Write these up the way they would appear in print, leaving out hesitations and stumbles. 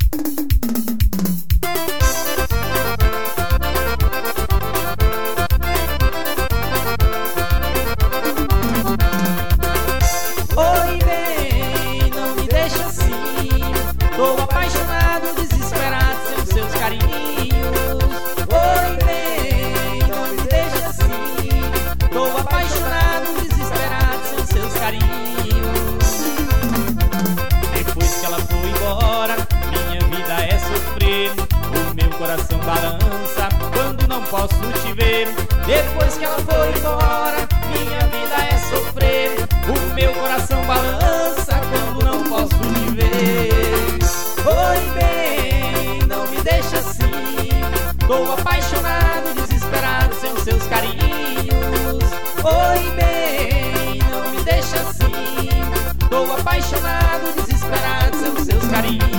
Oi, bem, não me deixa assim. Tô apaixonado, desesperado, sem os seus carinhos. Oi, bem, não me deixa assim. Tô apaixonado, desesperado, sem os seus carinhos. Depois que ela foi embora, minha vida é sofrer. O meu coração balança quando não posso te ver. Depois que ela foi embora, minha vida é sofrer. O meu coração balança quando não posso te ver. Oi, bem, não me deixa assim. Tô apaixonado, desesperado, sem os seus carinhos. Oi, bem, não me deixa assim. Tô apaixonado, desesperado, sem os seus carinhos.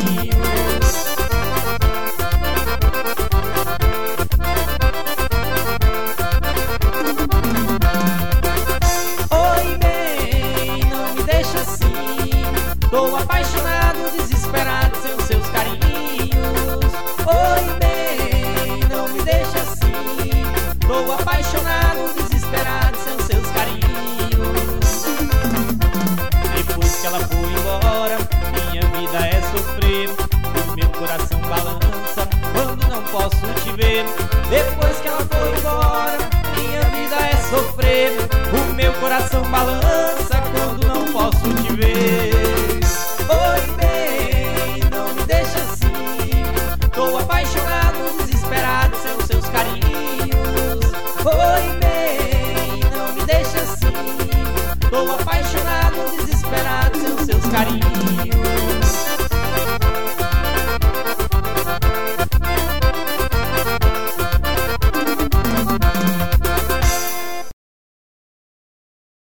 Oi, bem, não me deixa assim. Tô apaixonado, desesperado, sem os seus carinhos. Oi, bem, não me deixa assim. Tô apaixonado, desesperado, sem os seus carinhos. Depois que ela foi embora, minha vida é sofrer. O meu coração balança quando não posso te ver. Depois que ela foi embora, minha vida é sofrer. O meu coração balança quando não posso te ver. Oi, bem, não me deixa assim. Tô apaixonado, desesperado, sem os seus carinhos. Oi, bem, não me deixa assim. Tô apaixonado, desesperado, sem os seus carinhos.